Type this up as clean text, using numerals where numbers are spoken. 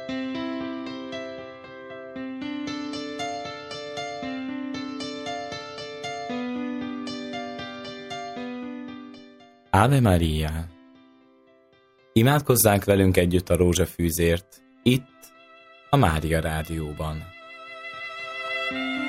Ave Maria! Imádkozzánk velünk együtt a rózsafűzért, itt, a Mária Rádióban.